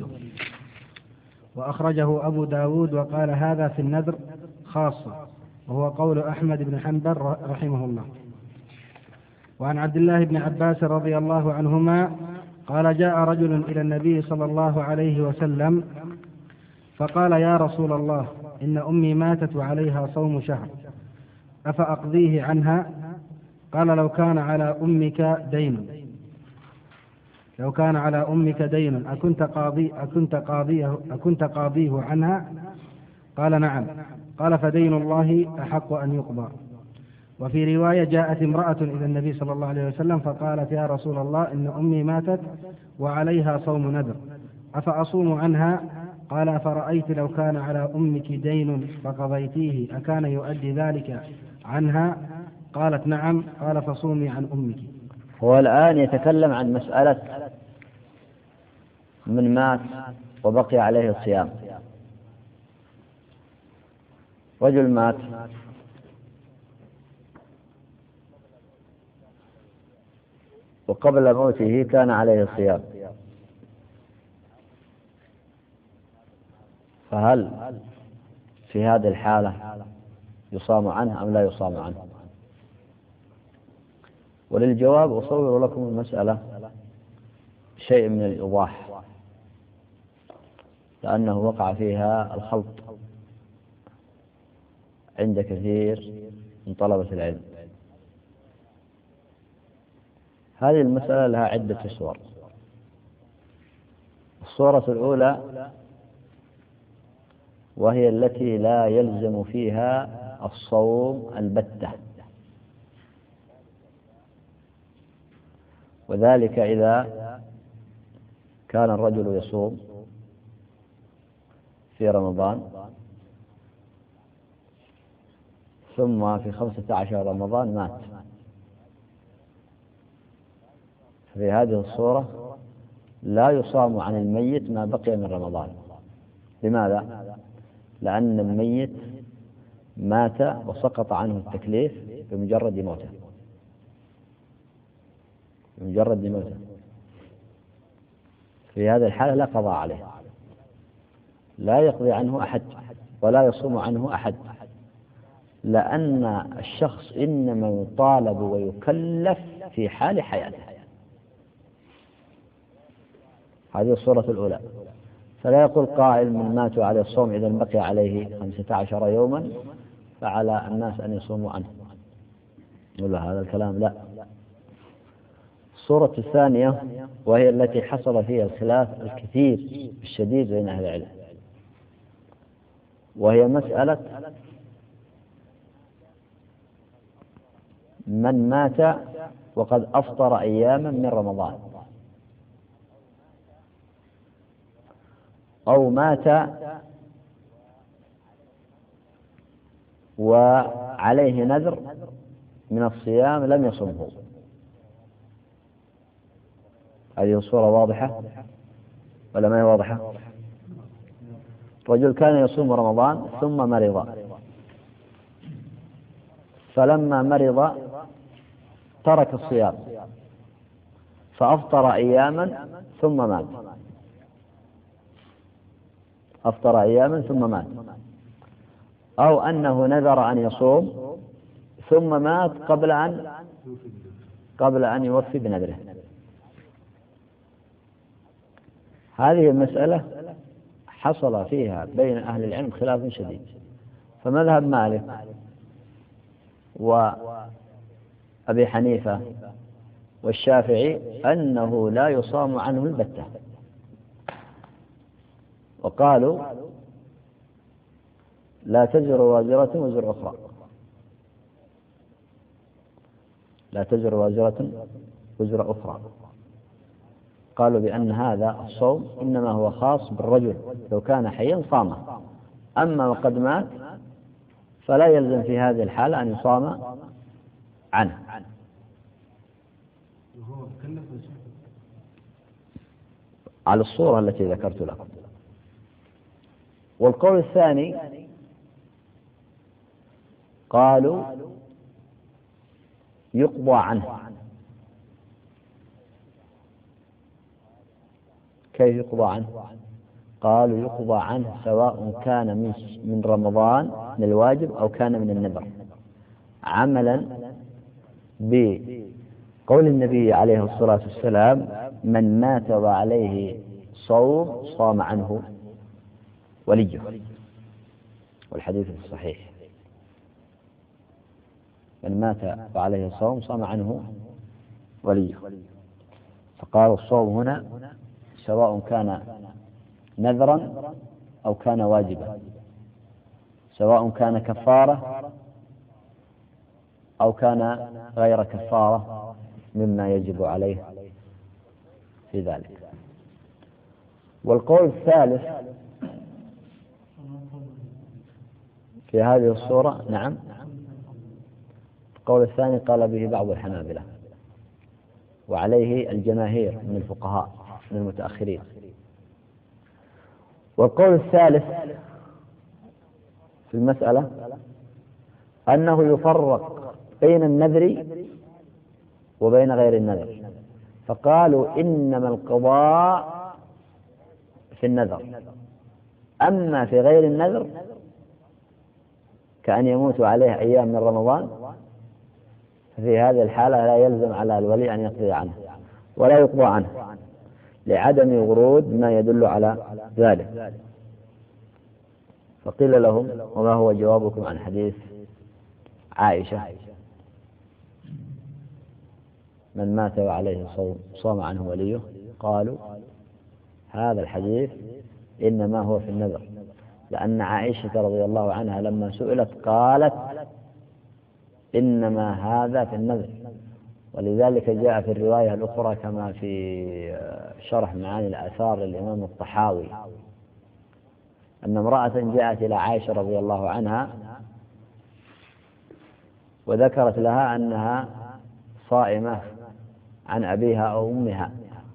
وأخرجه أبو داود وقال: هذا في النذر خاصة، وهو قول أحمد بن حنبل رحمه الله. وعن عبد الله بن عباس رضي الله عنهما قال: جاء رجل إلى النبي صلى الله عليه وسلم فقال: يا رسول الله، إن أمي ماتت وعليها صوم شهر، أفأقضيه عنها؟ قال: لو كان على أمك دين لو كان على أمك دين أكنت قاضي أكنت قاضيه أكنت قاضيه عنها؟ قال: نعم. قال: فدين الله أحق أن يقضى. وفي رواية: جاءت امرأة إلى النبي صلى الله عليه وسلم فقالت: يا رسول الله، إن أمي ماتت وعليها صوم نذر، أفأصوم عنها؟ قال: أفرأيت لو كان على أمك دين فقضيتيه أكان يؤدي ذلك عنها؟ قالت: نعم. قال: فصومي عن أمك. هو الآن يتكلم عن مسألة من مات وبقي عليه الصيام. رجل مات وقبل موته كان عليه الصيام، فهل في هذه الحالة يصام عنه أم لا يصام عنه؟ وللجواب أصور لكم المسألة شيء من الإيضاح، لأنه وقع فيها الخلط عند كثير من طلبة العلم. هذه المسألة لها عدة صور. الصورة الأولى وهي التي لا يلزم فيها الصوم البتة، وذلك إذا كان الرجل يصوم في رمضان ثم في خمسة عشر رمضان مات، في هذه الصورة لا يصام عن الميت ما بقي من رمضان. لماذا؟ لأن الميت مات وسقط عنه التكليف بمجرد موته بمجرد موته في هذه الحالة لا قضاء عليه، لا يقضي عنه أحد ولا يصوم عنه أحد، لأن الشخص إنما يطالب ويكلف في حال حياته. هذه الصورة الأولى. فلا يقول قائل: من مات عليه الصوم إذا بقي عليه خمسة عشر يوما فعلى الناس أن يصوموا عنه. ولا هذا الكلام لا. الصورة الثانية وهي التي حصل فيها الخلاف الكثير الشديد بين أهل العلم، وهي مسألة من مات وقد أفطر أياما من رمضان، أو مات وعليه نذر من الصيام لم يصمه. هذه الصورة واضحة ولا ما هي واضحة؟ رجل كان يصوم رمضان ثم مرض، فلما مرض ترك الصيام فأفطر أياما ثم مات أفطر أياما ثم مات أو أنه نذر أن يصوم ثم مات قبل أن قبل أن يوفي بنذره. هذه المسألة حصل فيها بين أهل العلم خلاف شديد، فمذهب مالك وأبي حنيفة والشافعي أنه لا يصام عنه البتة، وقالوا لا تزر وازرة وزر أخرى لا تزر وازرة وزر أخرى قالوا بأن هذا الصوم إنما هو خاص بالرجل، لو كان حيا صامه، أما وقد مات فلا يلزم في هذه الحالة أن يصام عنه. على الصورة التي ذكرت لكم. والقول الثاني قالوا يقضى عنه. كيف يقضى عنه؟ قالوا يقضى عنه سواء كان من من رمضان من الواجب أو كان من النذر، عملا بقول النبي عليه الصلاة والسلام: من مات وعليه صوم صام عنه وليه، والحديث الصحيح: من مات وعليه صوم صام عنه وليه. فقالوا الصوم هنا سواء كان نذرا أو كان واجبا، سواء كان كفارة أو كان غير كفارة مما يجب عليه في ذلك. والقول الثالث في هذه الصورة، نعم، القول الثاني قال به بعض الحنابلة، وعليه الجماهير من الفقهاء من المتأخرين. والقول الثالث في المسألة أنه يفرق بين النذر وبين غير النذر، فقالوا إنما القضاء في النذر، أما في غير النذر كأن يموت عليه أيام من رمضان ففي هذه الحالة لا يلزم على الولي أن يقضي عنه ولا يقضى عنه لعدم ورود ما يدل على ذلك. فقيل لهم: وما هو جوابكم عن حديث عائشة من مات وعليه صوم صام عنه وليه؟ قالوا: هذا الحديث إنما هو في النذر، لأن عائشة رضي الله عنها لما سئلت قالت: إنما هذا في النذر. ولذلك جاء في الرواية الأخرى كما في شرح معاني الآثار للإمام الطحاوي أن امرأة جاءت إلى عائشة رضي الله عنها وذكرت لها أنها صائمة عن أبيها أو أمها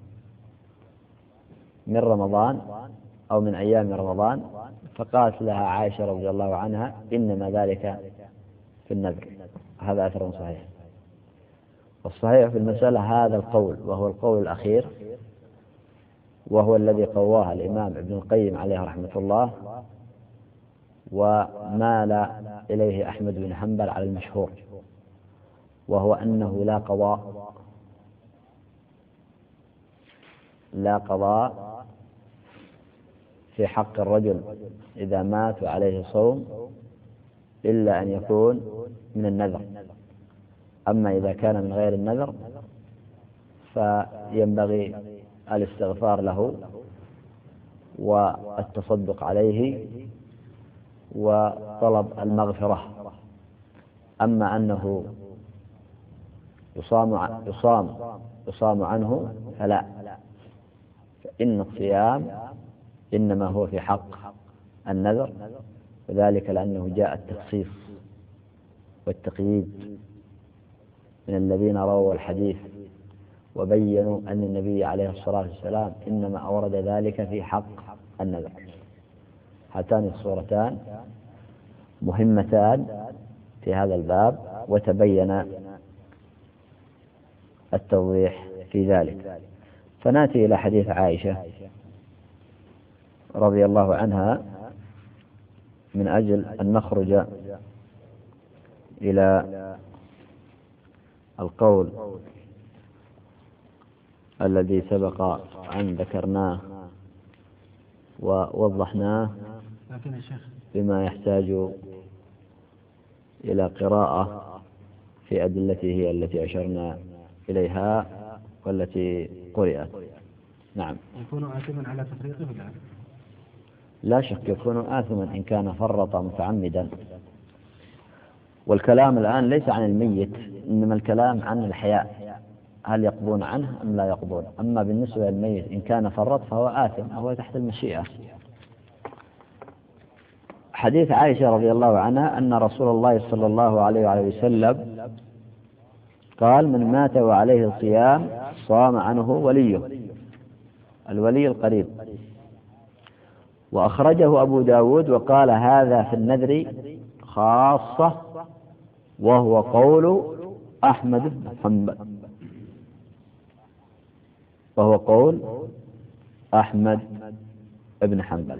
من رمضان أو من أيام رمضان، فقالت لها عائشة رضي الله عنها: إنما ذلك في النذر. هذا أثر صحيح. والصحيح في المسألة هذا القول، وهو القول الأخير، وهو الذي قواه الإمام ابن القيم عليه رحمة الله، ومال إليه أحمد بن حنبل على المشهور، وهو أنه لا قضاء لا قضاء في حق الرجل إذا مات وعليه صوم إلا أن يكون من النذر. أما إذا كان من غير النذر فينبغي الاستغفار له والتصدق عليه وطلب المغفرة. أما أنه يصام يصام يصام عنه فلا، فإن الصيام إنما هو في حق النذر، وذلك لأنه جاء التخصيص والتقييد من الذين رووا الحديث وبينوا أن النبي عليه الصلاة والسلام إنما أورد ذلك في حق النذر. هاتان الصورتان مهمتان في هذا الباب، وتبين التوضيح في ذلك. فنأتي إلى حديث عائشة رضي الله عنها من أجل أن نخرج إلى القول الذي سبق أن ذكرناه ووضحناه بما يحتاج إلى قراءة في أدلته هي التي أشرنا إليها والتي قرأت. نعم. يكون آثما على تفريطه ولا لا شك يكون آثما إن كان فرط متعمدا. والكلام الآن ليس عن الميت، إنما الكلام عن الحياء، هل يقضون عنه أم لا يقضون. أما بالنسبة للميت إن كان فرط فهو آثم، هو تحت المشيئة. حديث عائشة رضي الله عنها أن رسول الله صلى الله عليه وعليه وسلم قال: من مات وعليه صيام صام عنه وليه، الولي القريب. وأخرجه أبو داود وقال: هذا في النذر خاصة، وهو قول أحمد بن حنبل، وهو قول أحمد بن حنبل.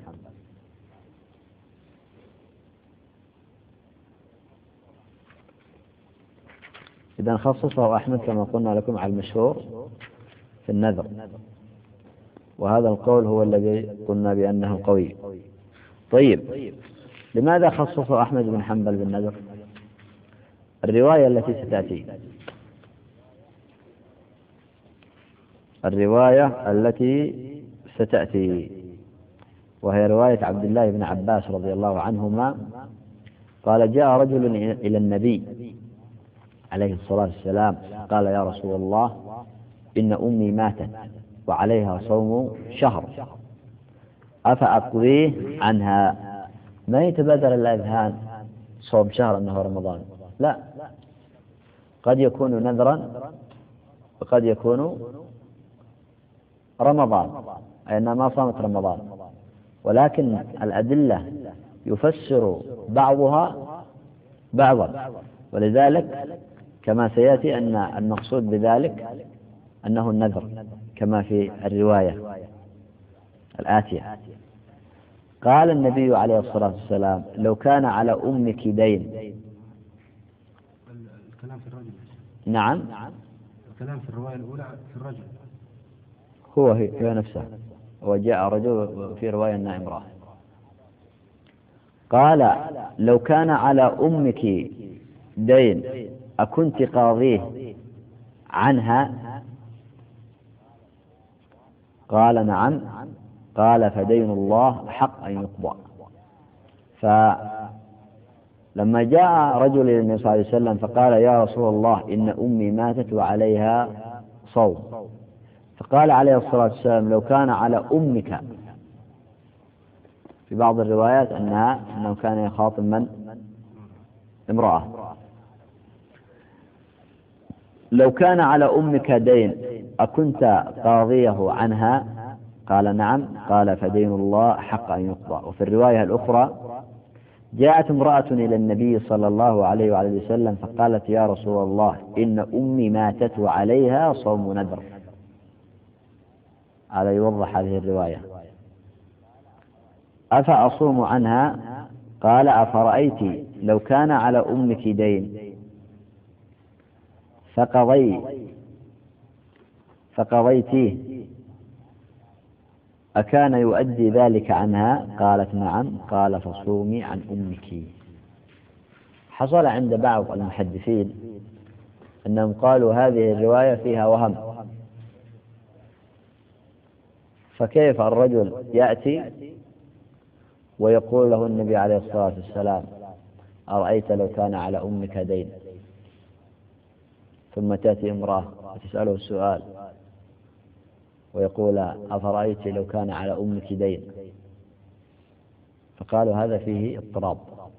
إذا خصصه أحمد كما قلنا لكم على المشهور في النذر، وهذا القول هو الذي قلنا بأنه قوي. طيب، لماذا خصصه أحمد بن حنبل بالنذر؟ الرواية التي ستأتي الرواية التي ستأتي وهي رواية عبد الله بن عباس رضي الله عنهما قال: جاء رجل إلى النبي عليه الصلاة والسلام قال: يا رسول الله، إن أمي ماتت وعليها صوم شهر، أفأقضيه عنها؟ ما يتبادر الأذهان صوم شهر أنه رمضان، لا، قد يكون نذرا وقد يكون رمضان، أي أنها ما صامت رمضان، ولكن الأدلة يفسر بعضها بعضا، ولذلك كما سيأتي أن المقصود بذلك أنه النذر كما في الرواية الآتية. قال النبي عليه الصلاة والسلام: لو كان على أمك دين. الكلام في الرجل. نعم، الكلام في الرواية الأولى في الرجل، هو هي نفسه، وجاء رجل في رواية أنها امرأة. قال: لو كان على أمك دين أكنت قاضيه عنها؟ قال: نعم. قال: فدين الله حق أن يقضى. فلما جاء رجل إلى النبي صلى الله عليه وسلم فقال: يا رسول الله، إن أمي ماتت وعليها صوم، فقال عليه الصلاة والسلام: لو كان على أمك. في بعض الروايات أنها أنه كان يخاطب من؟ امرأة. لو كان على أمك دين أكنت قاضيه عنها؟ قال: نعم. قال: فدين الله حق أن يقضى. وفي الرواية الأخرى: جاءت امرأة إلى النبي صلى الله عليه وعليه وسلم فقالت: يا رسول الله، إن أمي ماتت وعليها صوم نذر. هذا يوضح هذه الرواية. أفأصوم عنها؟ قال: أفرأيت لو كان على أمك دين فقضي فقضيتيه أكان يؤدي ذلك عنها؟ قالت: نعم. قال: فصومي عن أمك. حصل عند بعض المحدثين أنهم قالوا هذه الرواية فيها وهم، فكيف الرجل يأتي ويقول له النبي عليه الصلاة والسلام: أرأيت لو كان على أمك دين، ثم تأتي امرأة وتسأله السؤال ويقول: أفرأيت لو كان على أمك دين؟ فقالوا هذا فيه اضطراب،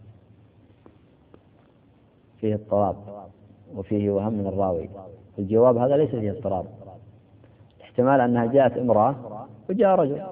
فيه اضطراب وفيه وهم من الراوي. الجواب هذا ليس فيه اضطراب، احتمال أنها جاءت امرأة وجاء رجل،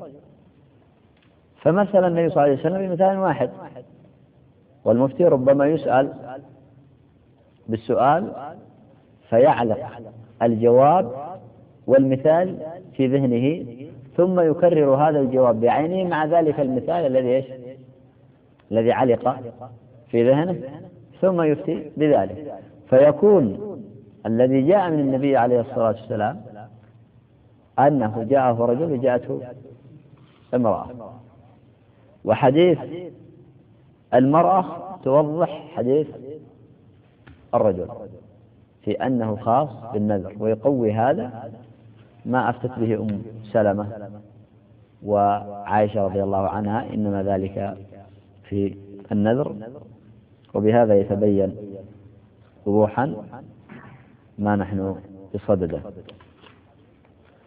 فمثل النبي صلى الله عليه وسلم بمثال واحد، والمفتي ربما يسأل بالسؤال فيعلق الجواب والمثال في ذهنه، ثم يكرر هذا الجواب بعينه مع ذلك المثال الذي ايش؟ الذي علق في ذهنه، ثم يفتي بذلك، فيكون الذي جاء من النبي عليه الصلاة والسلام أنه جاءه رجل وجاءته امرأة، وحديث المرأة توضح حديث الرجل في أنه خاص بالنذر، ويقوي هذا ما أفتت به أم سلمة وعائشة رضي الله عنها، إنما ذلك في النذر. وبهذا يتبين وضوحا ما نحن بصدده.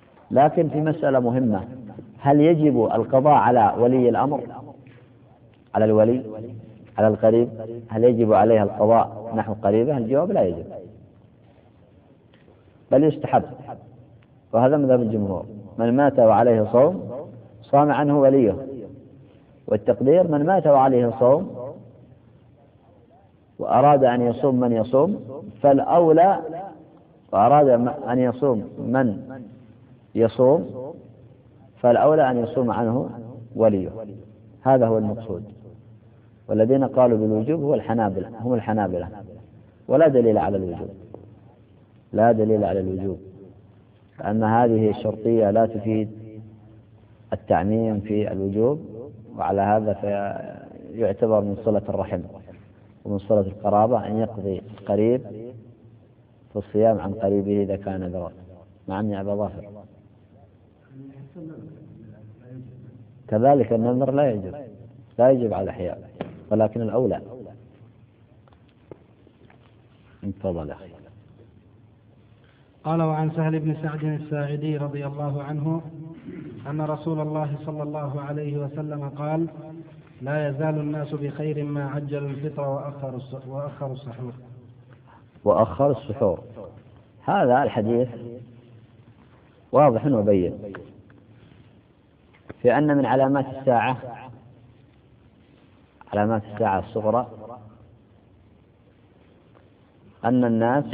لكن في مسألة مهمة: هل يجب القضاء على ولي الأمر على الولي على القريب؟ هل يجب عليها القضاء نحو قريبه؟ الجواب لا يجب، بل يستحب، وهذا مذهب الجمهور. من مات وعليه صوم صام عنه وليه، والتقدير من مات وعليه صوم وأراد أن يصوم من يصوم فالأولى، وأراد أن يصوم من يصوم فالأولى أن يصوم عنه وليه. هذا هو المقصود. والذين قالوا بالوجوب هو الحنابلة هم الحنابلة، ولا دليل على الوجوب، لا دليل على الوجوب، لأن هذه الشرطية لا تفيد التعميم في الوجوب، وعلى هذا فيعتبر من صلة الرحم ومن صلة القرابة أن يقضي قريب في الصيام عن قريبه إذا كان ذرا. نعم يا أبا ظافر. كذلك النذر لا يجب لا يجب على الأحياء، ولكن الأولى. انتظر أخي. قال وعن سهل بن سعد الساعدي رضي الله عنه أن رسول الله صلى الله عليه وسلم قال: لا يزال الناس بخير ما عجلوا الفطر وأخروا السحور. وأخر السحور، هذا الحديث واضح وبين في أن من علامات الساعة علامات الساعة الصغرى أن الناس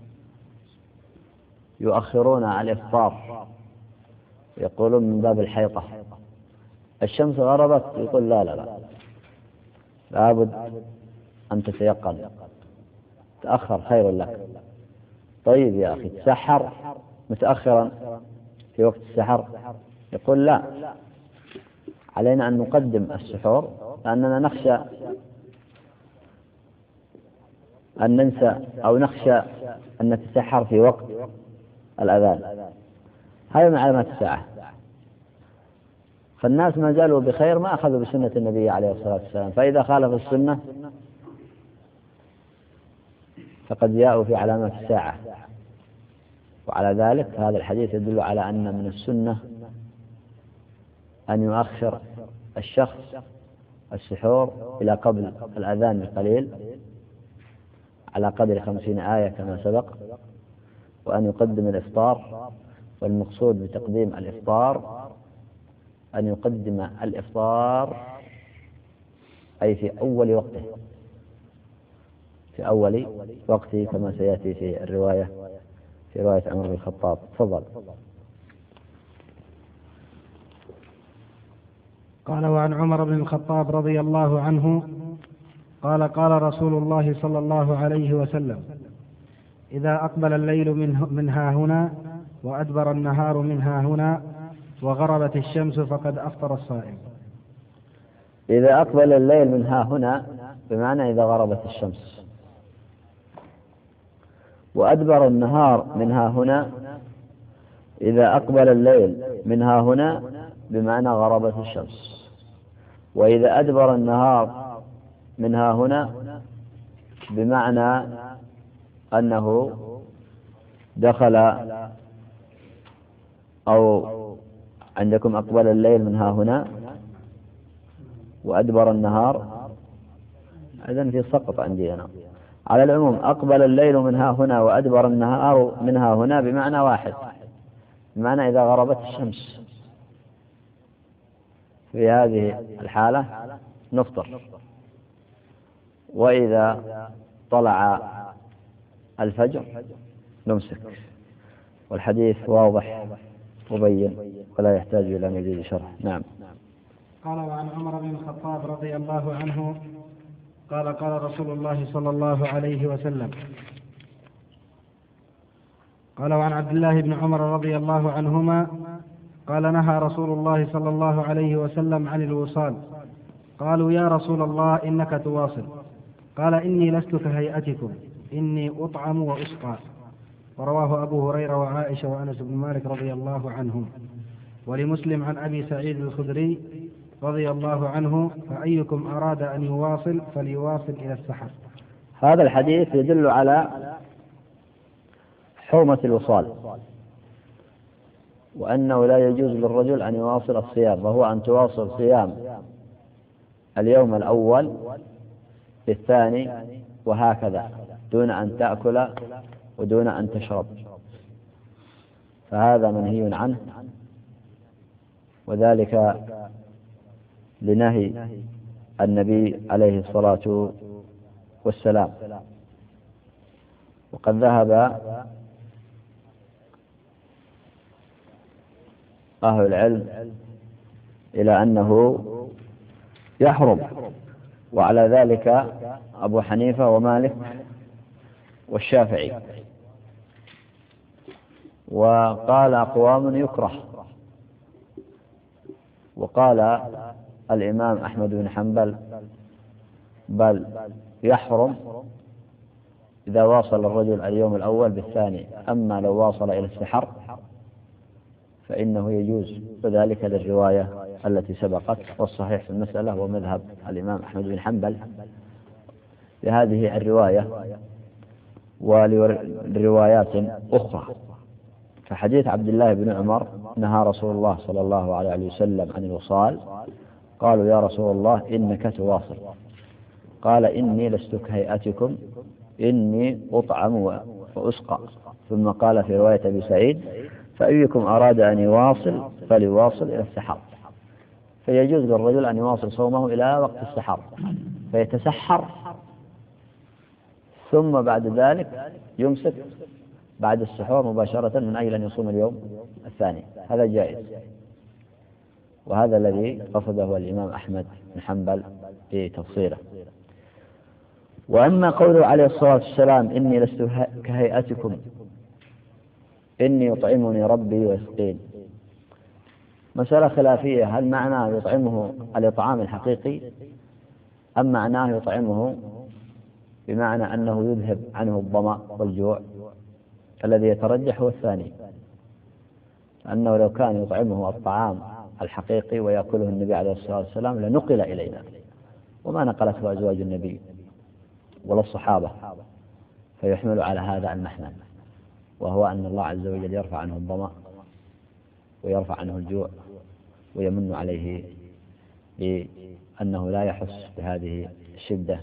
يؤخرون الإفطار، يقولون من باب الحيطة. الشمس غربت يقول لا لا لا لابد أن تتيقن، تأخر خير لك. طيب يا أخي تسحر متأخرا في وقت السحر، يقول لا، علينا أن نقدم السحور لأننا نخشى أن ننسى أو نخشى أن نتسحر في وقت الأذان. هذا من علامات الساعة. فالناس ما زالوا بخير ما أخذوا بسنة النبي عليه الصلاة والسلام، فإذا خالف السنة فقد جاءوا في علامات الساعة. وعلى ذلك هذا الحديث يدل على أن من السنة أن يؤخر الشخص السحور إلى قبل الأذان بقليل على قدر خمسين آية كما سبق، وأن يقدم الإفطار. والمقصود بتقديم الإفطار أن يقدم الإفطار أي في أول وقته في أول وقته كما سيأتي في الرواية في رواية عمر بن الخطاب. تفضل. قال وعن عمر بن الخطاب رضي الله عنه قال قال رسول الله صلى الله عليه وسلم: إذا أقبل الليل من ها هنا وأدبر النهار من ها هنا وغربت الشمس فقد أفطر الصائم. إذا أقبل الليل من ها هنا بمعنى إذا غربت الشمس، وأدبر النهار من ها هنا إذا أقبل الليل من ها هنا بمعنى غربت الشمس، وإذا أدبر النهار من ها هنا بمعنى أنه دخل، أو عندكم أقبل الليل من ها هنا وأدبر النهار، إذن في سقط عندي أنا. على العموم أقبل الليل من ها هنا وأدبر النهار من ها هنا بمعنى واحد، بمعنى إذا غربت الشمس. في هذه الحالة نفطر، وإذا طلع الفجر نمسك. والحديث واضح مبين ولا يحتاج إلى مزيد شرح. نعم. قال وعن عمر بن الخطاب رضي الله عنه قال قال رسول الله صلى الله عليه وسلم قال وعن عبد الله بن عمر رضي الله عنهما قال نهى رسول الله صلى الله عليه وسلم عن الوصال. قالوا يا رسول الله إنك تواصل. قال إني لست كهيئتكم، إني أطعم وأسقى. ورواه أبو هريرة وعائشة وأنس بن مالك رضي الله عنهم. ولمسلم عن أبي سعيد الخدري رضي الله عنه: فأيكم أراد أن يواصل فليواصل إلى السحر. هذا الحديث يدل على حرمة الوصال، وأنه لا يجوز للرجل أن يواصل الصيام، وهو أن تواصل صيام اليوم الأول بالثاني وهكذا دون أن تأكل ودون أن تشرب، فهذا منهي عنه، وذلك لنهي النبي عليه الصلاة والسلام. وقد ذهب أهل العلم إلى أنه يحرم، وعلى ذلك أبو حنيفة ومالك والشافعي، وقال أقوام يكره، وقال الإمام أحمد بن حنبل بل يحرم إذا واصل الرجل اليوم الأول بالثاني، أما لو واصل إلى السحر فإنه يجوز، وذلك للرواية التي سبقت. والصحيح في المسألة هو مذهب الإمام أحمد بن حنبل لهذه الرواية ولروايات أخرى. فحديث عبد الله بن عمر نهى رسول الله صلى الله عليه وسلم عن الوصال، قالوا يا رسول الله إنك تواصل، قال إني لست كهيئتكم إني أطعم وأسقى، ثم قال في رواية أبي سعيد فأيكم أراد أن يواصل فليواصل إلى السحر. فيجوز للرجل أن يواصل صومه إلى وقت السحر فيتسحر، ثم بعد ذلك يمسك بعد السحور مباشرة من أجل أن يصوم اليوم الثاني، هذا جائز، وهذا الذي قصده الإمام أحمد بن حنبل في تفصيله. وأما قوله عليه الصلاة والسلام إني لست كهيئتكم إني يطعمني ربي ويسقين، مسألة خلافية، هل معناه يطعمه الإطعام الحقيقي أم معناه يطعمه بمعنى أنه يذهب عنه الظمأ والجوع؟ الذي يترجح هو الثاني، أنه لو كان يطعمه الطعام الحقيقي ويأكله النبي عليه الصلاة والسلام لنقل إلينا، وما نقلته أزواج النبي ولا الصحابة، فيحمل على هذا المحمل، وهو أن الله عز وجل يرفع عنه الظمأ ويرفع عنه الجوع ويمن عليه بأنه لا يحس بهذه الشدة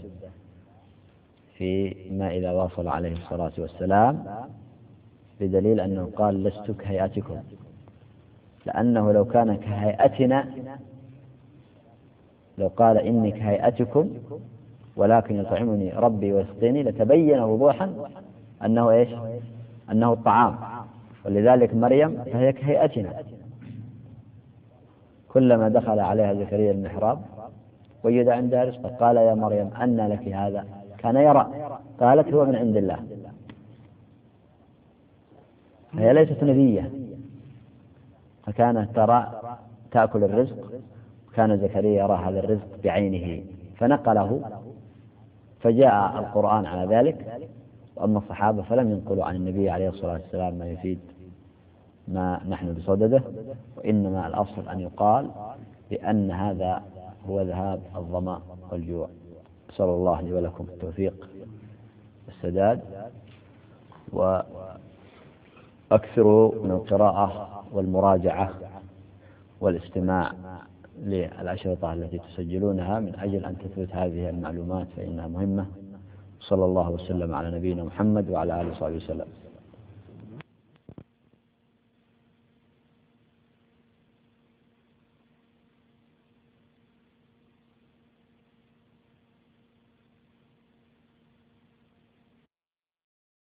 فيما إذا واصل عليه الصلاة والسلام، بدليل أنه قال لست كهيئتكم، لأنه لو كان كهيئتنا، لو قال إني كهيئتكم ولكن يطعمني ربي ويسقيني لتبين وضوحا أنه إيش؟ أنه الطعام. ولذلك مريم فهي كهيئتنا، كلما دخل عليها زكريا المحراب وجد عندها رزقا قال يا مريم أنى لك هذا؟ كان يرى، قالت هو من عند الله، هي ليست نبية، فكانت ترى تأكل الرزق، كان زكريا يرى هذا الرزق بعينه فنقله، فجاء القرآن على ذلك. وأما الصحابة فلم ينقلوا عن النبي عليه الصلاة والسلام ما يفيد ما نحن بصدده، وإنما الأصل أن يقال بأن هذا هو ذهاب الظمأ والجوع. أسأل الله لي ولكم التوفيق والسداد، وأكثروا من القراءة والمراجعة والاستماع للأشرطة التي تسجلونها من أجل أن تثبت هذه المعلومات، فإنها مهمة. صلى الله وسلم على نبينا محمد وعلى آله وصحبه وسلم.